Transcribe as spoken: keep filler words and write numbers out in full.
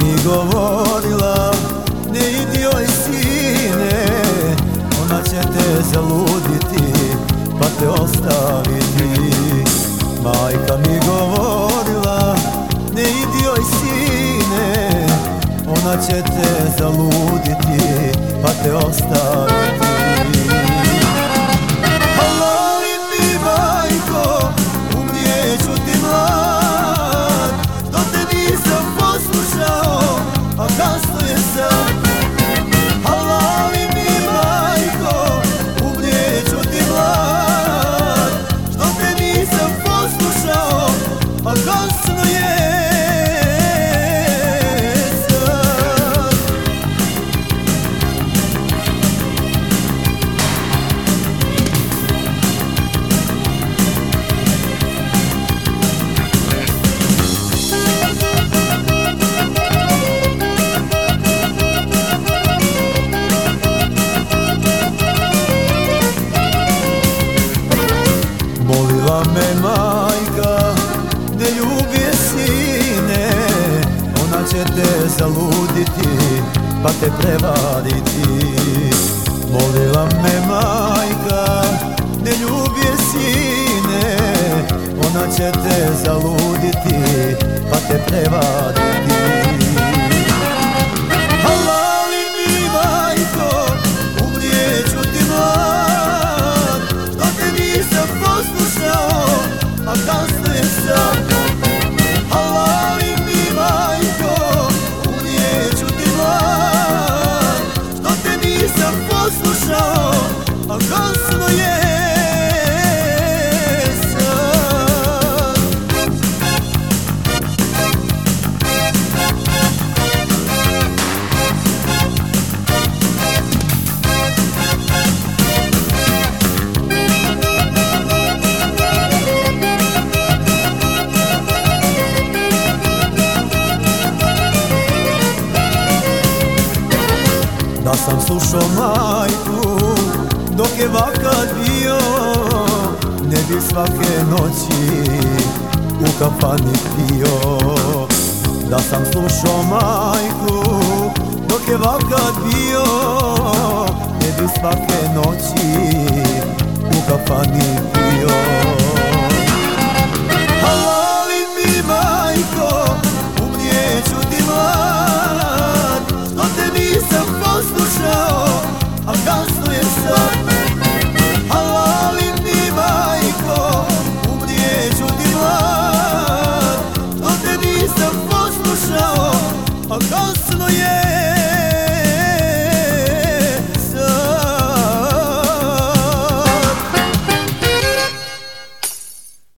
mi govorila, ne idi joj sine, ona će te zaluditi pa te ostaviti. Majka mi govorila, ne idi joj sine, ona će te zaluditi pa te ostaviti. Molila me majka, ne ljubi je sine, ona će te zaluditi pa te prevariti. Molila me majka, ne ljubi je sine, ona će te zaluditi pa te prevariti. A kasno je sad, halali mi majko, umrijeću ti mlad, što te nisam poslušao, a kasno je sad. Da sam slušao majku dok je vakat bio, ne bi svake noći u kafani pio. Da sam slušao majku dok je vakat bio, ne bi svake noći u kafani pio. Halali mi majko, umrijeću ti mlad, što te nisam poslušao, a kasno je sad. Halali mi majko, umrijeću ti mlad, što te nisam poslušao, a kasno